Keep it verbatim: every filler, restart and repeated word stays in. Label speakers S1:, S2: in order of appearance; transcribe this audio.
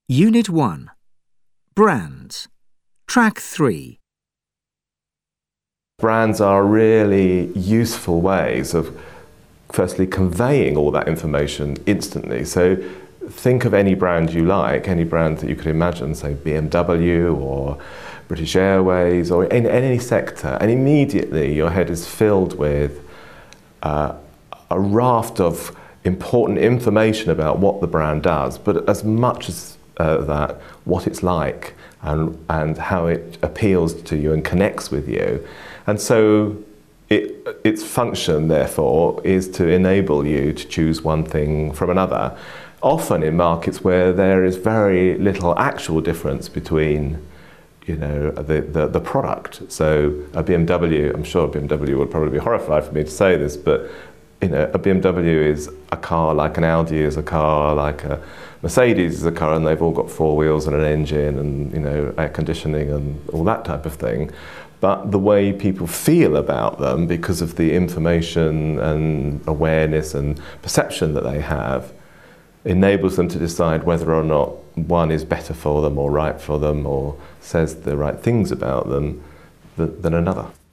S1: Unit one. Brands. Track three.
S2: Brands are really useful ways of firstly conveying all that information instantly. So think of any brand you like, any brand that you could imagine, say B M W or British Airways or in, in any sector, and immediately your head is filled with uh, a raft of important information about what the brand does, but as much as uh, that, what it's like and, and how it appeals to you and connects with you. And so it, its function, therefore, is to enable you to choose one thing from another, often in markets where there is very little actual difference between you know, the, the, the product. So a B M W, I'm sure B M W would probably be horrified for me to say this, but you know, a B M W is a car like an Audi is a car, like a Mercedes is a car, and they've all got four wheels and an engine and you know air conditioning and all that type of thing. But the way people feel about them, because of the information and awareness and perception that they have, enables them to decide whether or not one is better for them or right for them or says the right things about them than another.